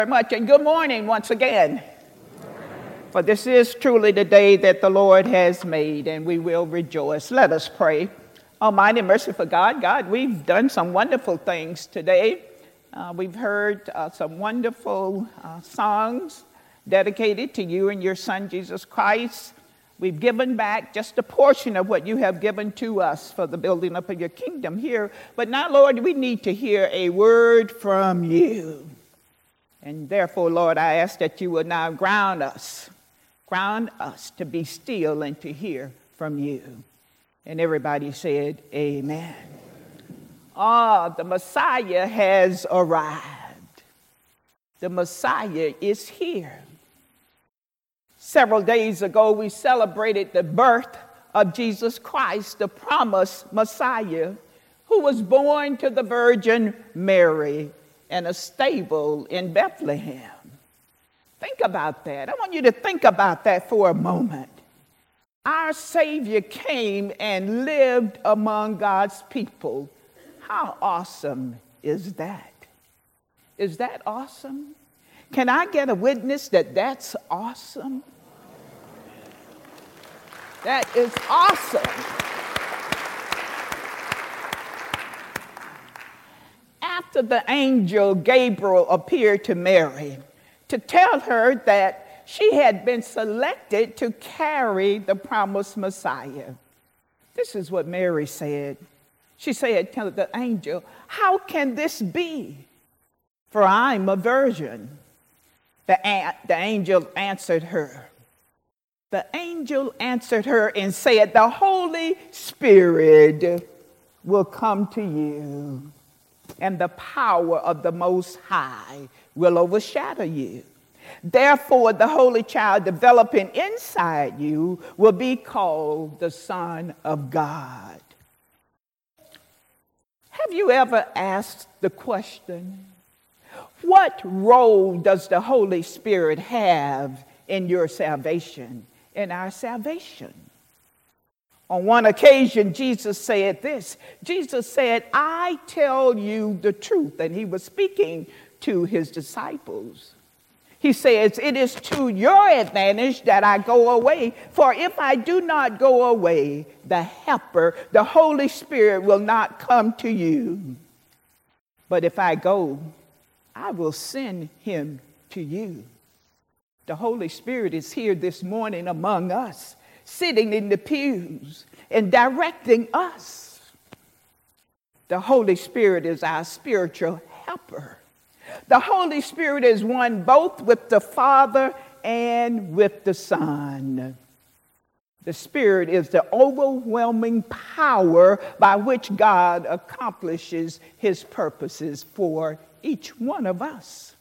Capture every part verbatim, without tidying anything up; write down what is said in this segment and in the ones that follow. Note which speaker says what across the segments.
Speaker 1: Very much, and good morning once again. For this is truly the day that the Lord has made, and we will rejoice. Let us pray. Almighty, merciful God, God, we've done some wonderful things today. Uh, we've heard uh, some wonderful uh, songs dedicated to you and your Son, Jesus Christ. We've given back just a portion of what you have given to us for the building up of your kingdom here. But now, Lord, we need to hear a word from you. And therefore, Lord, I ask that you will now ground us, ground us to be still and to hear from you. And everybody said, amen. Ah, the Messiah has arrived. The Messiah is here. Several days ago, we celebrated the birth of Jesus Christ, the promised Messiah, who was born to the Virgin Mary in a stable in Bethlehem. Think about that. I want you to think about that for a moment. Our Savior came and lived among God's people. How awesome is that? Is that awesome? Can I get a witness that that's awesome? That is awesome. After the angel Gabriel appeared to Mary to tell her that she had been selected to carry the promised Messiah, this is what Mary said. She said to the angel, "How can this be? For I'm a virgin." The, a- the angel answered her. The angel answered her and said, "The Holy Spirit will come to you, and the power of the Most High will overshadow you. Therefore, the Holy Child developing inside you will be called the Son of God." Have you ever asked the question, what role does the Holy Spirit have in your salvation, in our salvation? On one occasion, Jesus said this. Jesus said, "I tell you the truth." And he was speaking to his disciples. He says, "It is to your advantage that I go away. For if I do not go away, the Helper, the Holy Spirit, will not come to you. But if I go, I will send him to you." The Holy Spirit is here this morning among us, sitting in the pews and directing us. The Holy Spirit is our spiritual helper. The Holy Spirit is one both with the Father and with the Son. The Spirit is the overwhelming power by which God accomplishes his purposes for each one of us.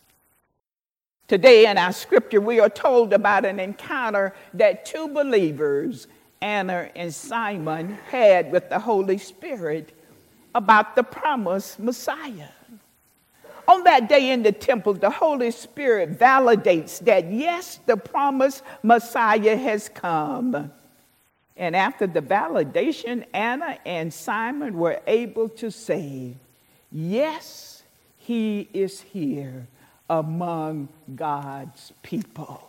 Speaker 1: Today in our scripture, we are told about an encounter that two believers, Anna and Simon, had with the Holy Spirit about the promised Messiah. On that day in the temple, the Holy Spirit validates that, yes, the promised Messiah has come. And after the validation, Anna and Simon were able to say, yes, he is here among God's people.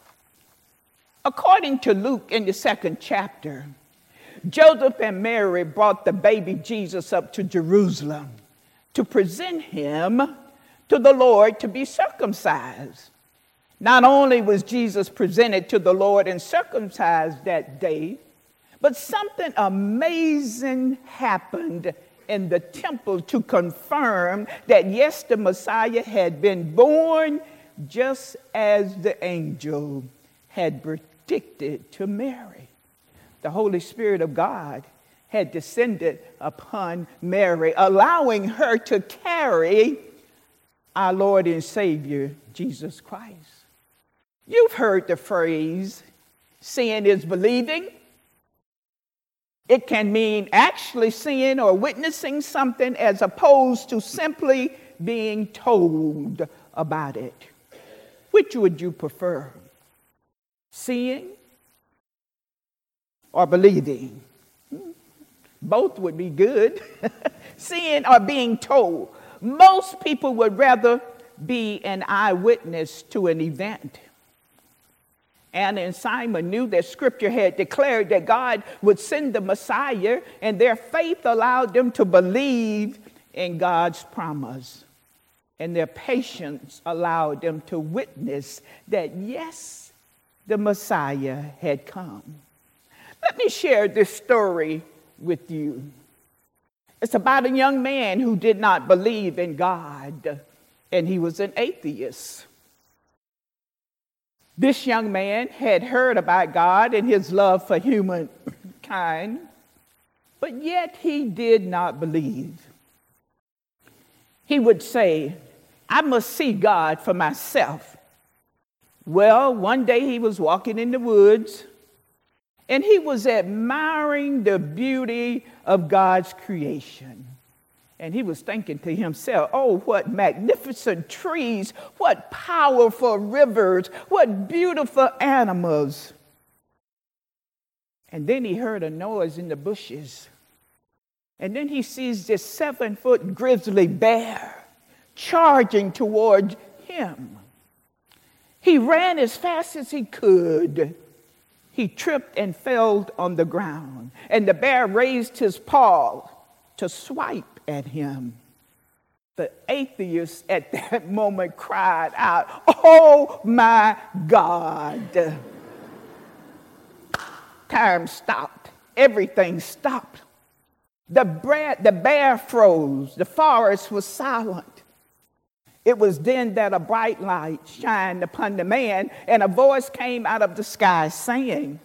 Speaker 1: According to Luke in the second chapter, Joseph and Mary brought the baby Jesus up to Jerusalem to present him to the Lord to be circumcised. Not only was Jesus presented to the Lord and circumcised that day, but something amazing happened in the temple to confirm that, yes, the Messiah had been born just as the angel had predicted to Mary. The Holy Spirit of God had descended upon Mary, allowing her to carry our Lord and Savior, Jesus Christ. You've heard the phrase, seeing is believing. It can mean actually seeing or witnessing something as opposed to simply being told about it. Which would you prefer? Seeing or believing? Both would be good. Seeing or being told. Most people would rather be an eyewitness to an event. Anna and Simon knew that Scripture had declared that God would send the Messiah, and their faith allowed them to believe in God's promise. And their patience allowed them to witness that, yes, the Messiah had come. Let me share this story with you. It's about a young man who did not believe in God, and he was an atheist. This young man had heard about God and his love for humankind, but yet he did not believe. He would say, I must see God for myself. Well, one day he was walking in the woods, and he was admiring the beauty of God's creation. And he was thinking to himself, oh, what magnificent trees, what powerful rivers, what beautiful animals. And then he heard a noise in the bushes. And then he sees this seven-foot grizzly bear charging toward him. He ran as fast as he could. He tripped and fell on the ground. And the bear raised his paw to swipe at him. The atheist at that moment cried out, oh my God. Time stopped. Everything stopped. The bear, the bear froze. The forest was silent. It was then that a bright light shined upon the man, and a voice came out of the sky saying,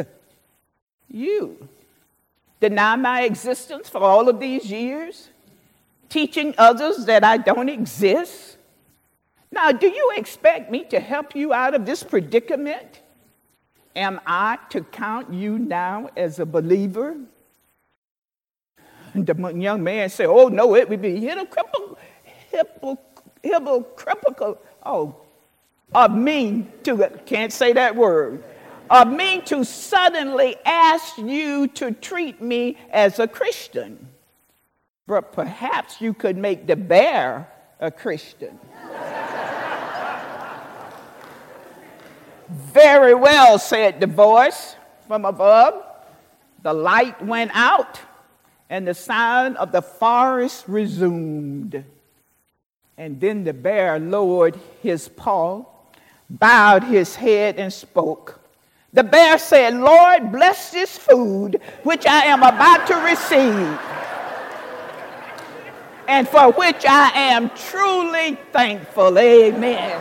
Speaker 1: you deny my existence for all of these years, teaching others that I don't exist? Now, do you expect me to help you out of this predicament? Am I to count you now as a believer? And the young man said, oh, no, it would be hypocritical, hypocritical, oh, of me to, can't say that word, of me to suddenly ask you to treat me as a Christian. But perhaps you could make the bear a Christian. Very well, said the voice from above. The light went out, and the sound of the forest resumed. And then the bear lowered his paw, bowed his head, and spoke. The bear said, Lord, bless this food which I am about to receive, and for which I am truly thankful. Amen.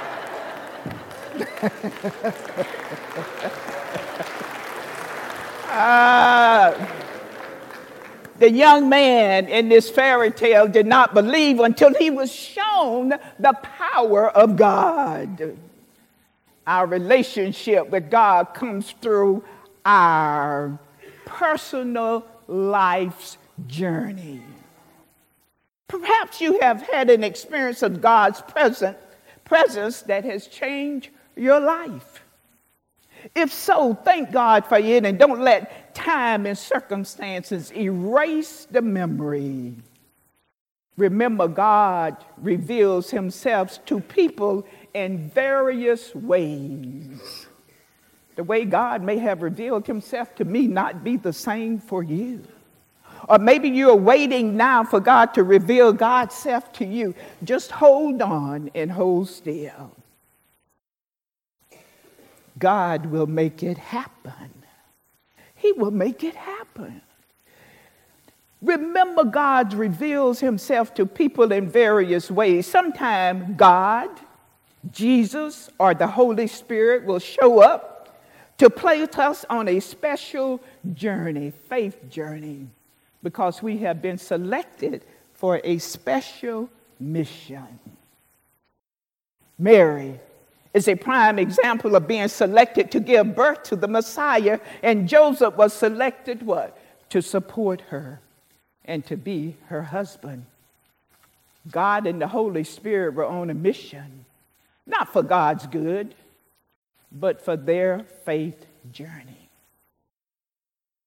Speaker 1: uh, the young man in this fairy tale did not believe until he was shown the power of God. Our relationship with God comes through our personal life's journey. Perhaps you have had an experience of God's present, presence that has changed your life. If so, thank God for it, and don't let time and circumstances erase the memory. Remember, God reveals himself to people in various ways. The way God may have revealed himself to me not be the same for you. Or maybe you're waiting now for God to reveal God's self to you. Just hold on and hold still. God will make it happen. He will make it happen. Remember, God reveals himself to people in various ways. Sometimes God, Jesus, or the Holy Spirit will show up to place us on a special journey, faith journey, because we have been selected for a special mission. Mary is a prime example of being selected to give birth to the Messiah, and Joseph was selected what? To support her and to be her husband. God and the Holy Spirit were on a mission, not for God's good, but for their faith journey.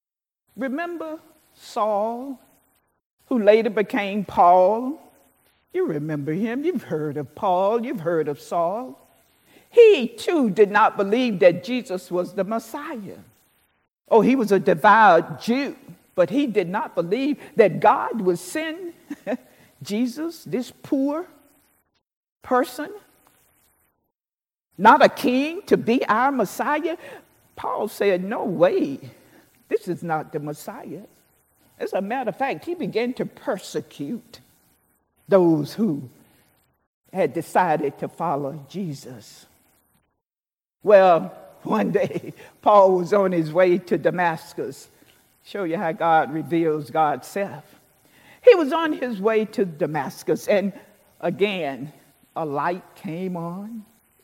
Speaker 1: Remember Saul, who later became Paul? You remember him. You've heard of Paul. You've heard of Saul. He, too, did not believe that Jesus was the Messiah. Oh, he was a devout Jew, but he did not believe that God would send Jesus, this poor person, not a king, to be our Messiah. Paul said, no way, this is not the Messiah. As a matter of fact, he began to persecute those who had decided to follow Jesus. Well, one day, Paul was on his way to Damascus. Show you how God reveals God's self. He was on his way to Damascus, and again, a light came on.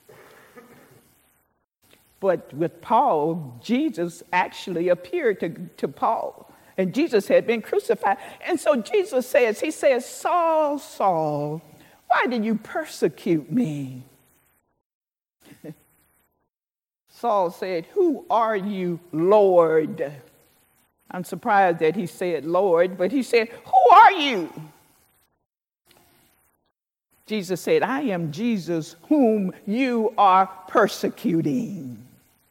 Speaker 1: But with Paul, Jesus actually appeared to, to Paul, and Jesus had been crucified. And so Jesus says, he says, Saul, Saul, why do you persecute me? Saul said, who are you, Lord? I'm surprised that he said Lord, but he said, who are you? Jesus said, I am Jesus whom you are persecuting.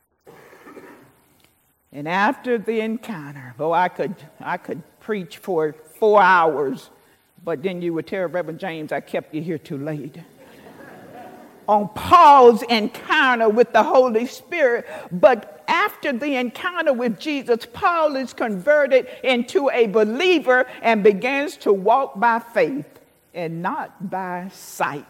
Speaker 1: And after the encounter, oh, I could, I could preach for four hours, but then you would tell Reverend James I kept you here too late. On Paul's encounter with the Holy Spirit. But after the encounter with Jesus, Paul is converted into a believer and begins to walk by faith and not by sight.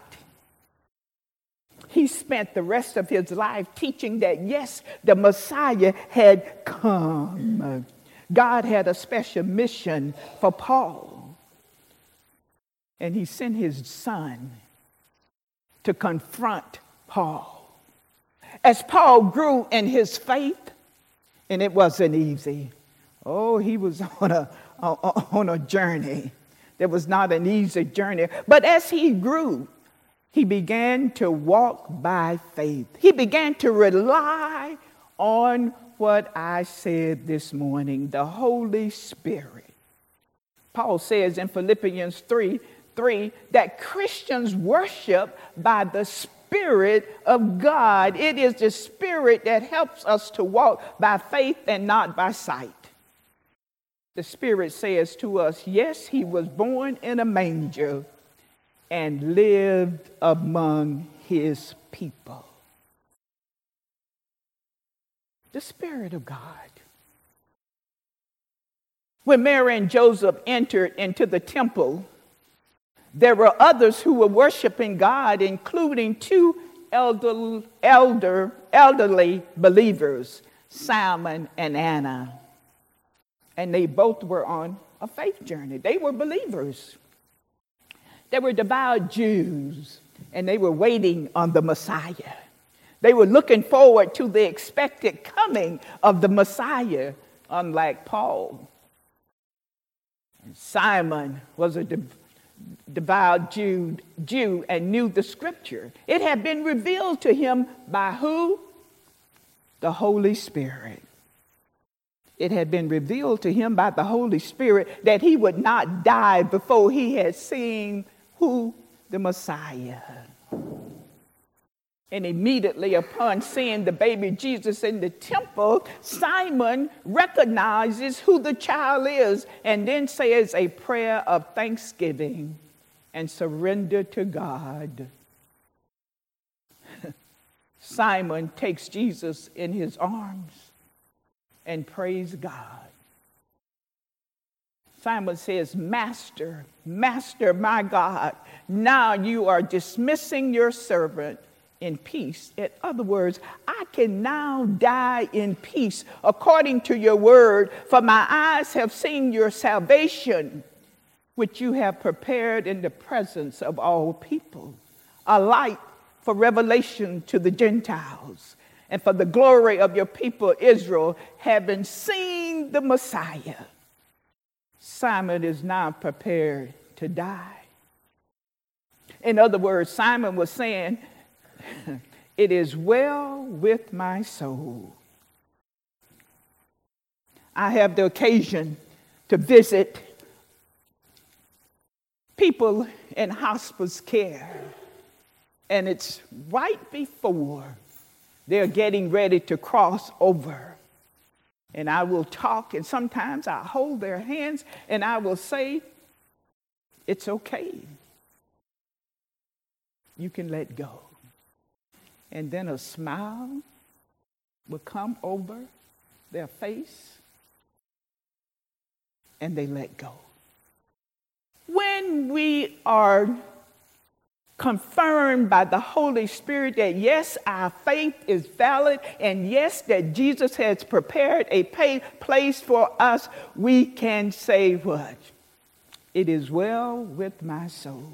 Speaker 1: He spent the rest of his life teaching that, yes, the Messiah had come. God had a special mission for Paul. And he sent his son to confront Paul. As Paul grew in his faith, and it wasn't easy. Oh, he was on a, on a journey. It was not an easy journey. But as he grew, he began to walk by faith. He began to rely on what I said this morning, the Holy Spirit. Paul says in Philippians three, Three, that Christians worship by the Spirit of God. It is the Spirit that helps us to walk by faith and not by sight. The Spirit says to us, yes, he was born in a manger and lived among his people. The Spirit of God. When Mary and Joseph entered into the temple, there were others who were worshiping God, including two elder, elder, elderly believers, Simon and Anna. And they both were on a faith journey. They were believers. They were devout Jews, and they were waiting on the Messiah. They were looking forward to the expected coming of the Messiah, unlike Paul. And Simon was a devout devout Jew, Jew and knew the scripture. It had been revealed to him by who? The Holy Spirit. It had been revealed to him by the Holy Spirit that he would not die before he had seen who? The Messiah. And immediately upon seeing the baby Jesus in the temple, Simon recognizes who the child is and then says a prayer of thanksgiving and surrender to God. Simon takes Jesus in his arms and praise God. Simon says, Master, Master, my God, now you are dismissing your servant in peace. In other words, I can now die in peace according to your word, for my eyes have seen your salvation, which you have prepared in the presence of all people, a light for revelation to the Gentiles, and for the glory of your people Israel, having seen the Messiah. Simon is now prepared to die. In other words, Simon was saying, it is well with my soul. I have the occasion to visit people in hospice care, and it's right before they're getting ready to cross over. And I will talk, and sometimes I hold their hands, and I will say, it's okay. You can let go. And then a smile will come over their face, and they let go. When we are confirmed by the Holy Spirit that yes, our faith is valid, and yes, that Jesus has prepared a pay, place for us, we can say what? It is well with my soul,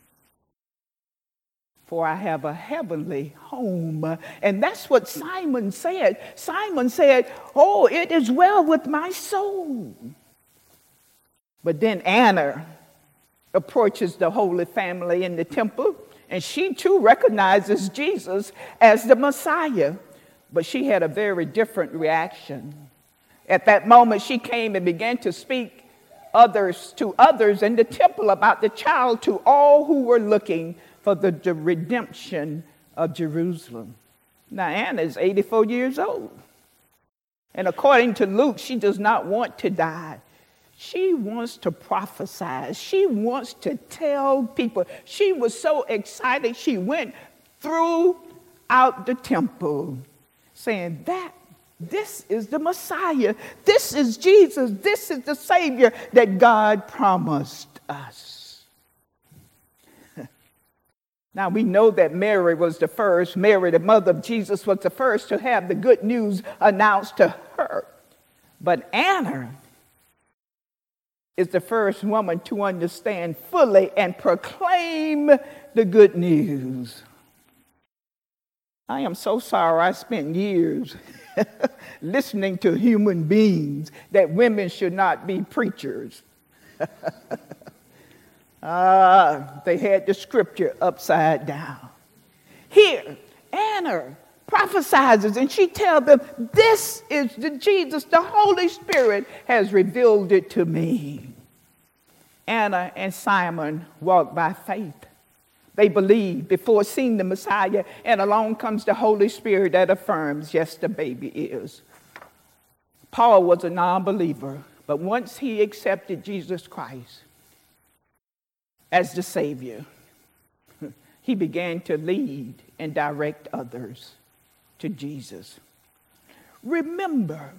Speaker 1: for I have a heavenly home. And that's what Simon said. Simon said, oh, it is well with my soul. But then Anna approaches the Holy Family in the temple, and she too recognizes Jesus as the Messiah. But she had a very different reaction. At that moment, she came and began to speak others to others in the temple about the child to all who were looking for the, the redemption of Jerusalem. Now, Anna is eighty-four years old. And according to Luke, she does not want to die. She wants to prophesy. She wants to tell people. She was so excited, she went throughout the temple saying that this is the Messiah. This is Jesus. This is the Savior that God promised us. Now, we know that Mary was the first. Mary, the mother of Jesus, was the first to have the good news announced to her. But Anna is the first woman to understand fully and proclaim the good news. I am so sorry I spent years listening to human beings that women should not be preachers. uh, they had the scripture upside down. Here, Anna prophesizes, and she tells them, this is the Jesus. The Holy Spirit has revealed it to me. Anna and Simon walked by faith. They believed before seeing the Messiah, and along comes the Holy Spirit that affirms, yes, the baby is. Paul was a non-believer, but once he accepted Jesus Christ as the Savior, he began to lead and direct others to Jesus. Remember,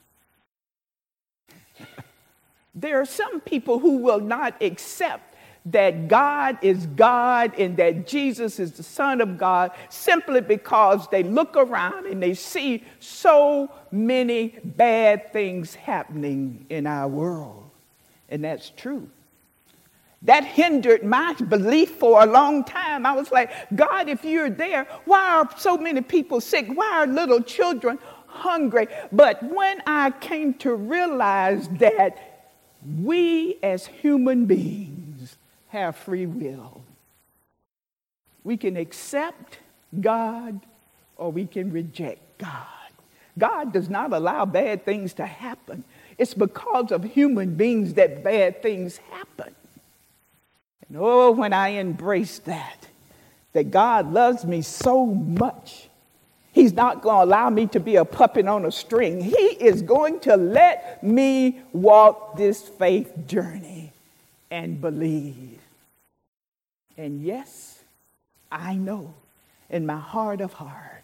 Speaker 1: there are some people who will not accept that God is God and that Jesus is the Son of God simply because they look around and they see so many bad things happening in our world. And that's true. That hindered my belief for a long time. I was like, God, if you're there, why are so many people sick? Why are little children hungry? But when I came to realize that we as human beings have free will, we can accept God or we can reject God. God does not allow bad things to happen. It's because of human beings that bad things happen. And oh, when I embrace that, that God loves me so much, he's not going to allow me to be a puppet on a string. He is going to let me walk this faith journey and believe. And yes, I know in my heart of heart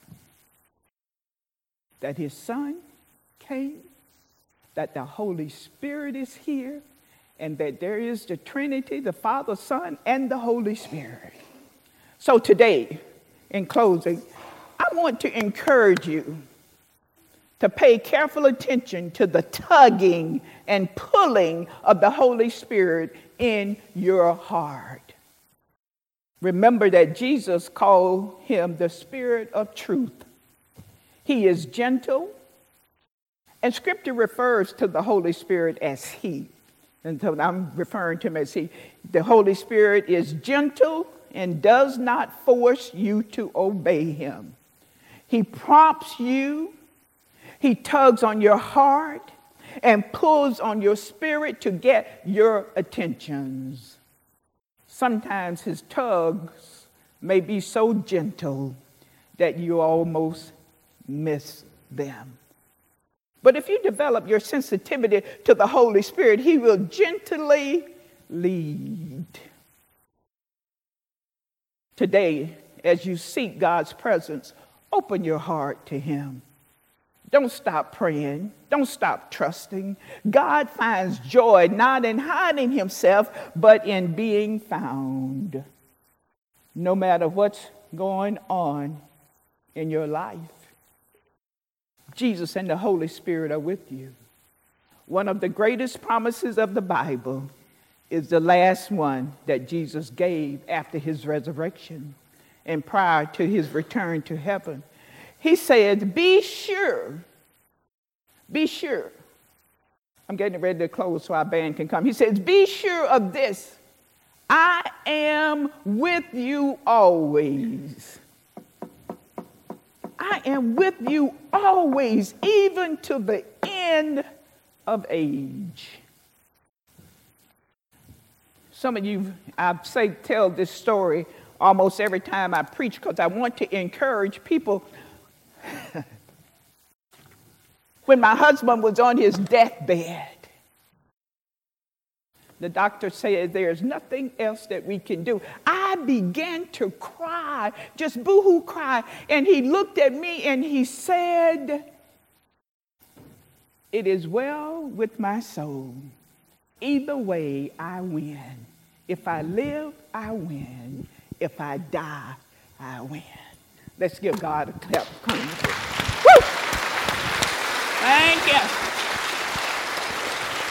Speaker 1: that his Son came, that the Holy Spirit is here, and that there is the Trinity, the Father, Son, and the Holy Spirit. So today, in closing, I want to encourage you to pay careful attention to the tugging and pulling of the Holy Spirit in your heart. Remember that Jesus called him the Spirit of truth. He is gentle, and Scripture refers to the Holy Spirit as he. And so I'm referring to him as he. The Holy Spirit is gentle and does not force you to obey him. He prompts you, he tugs on your heart, and pulls on your spirit to get your attentions. Sometimes his tugs may be so gentle that you almost miss them. But if you develop your sensitivity to the Holy Spirit, he will gently lead. Today, as you seek God's presence, open your heart to him. Don't stop praying. Don't stop trusting. God finds joy not in hiding himself, but in being found. No matter what's going on in your life, Jesus and the Holy Spirit are with you. One of the greatest promises of the Bible is the last one that Jesus gave after his resurrection and prior to his return to heaven. He said, be sure, be sure. I'm getting ready to close so our band can come. He says, be sure of this. I am with you always. I am with you always, even to the end of age. Some of you, I say, tell this story almost every time I preach because I want to encourage people. When my husband was on his deathbed, the doctor said there's nothing else that we can do. I began to cry, just boo-hoo cry. And he looked at me and he said, it is well with my soul. Either way, I win. If I live, I win. If I die, I win. Let's give God a clap. Woo! Thank you.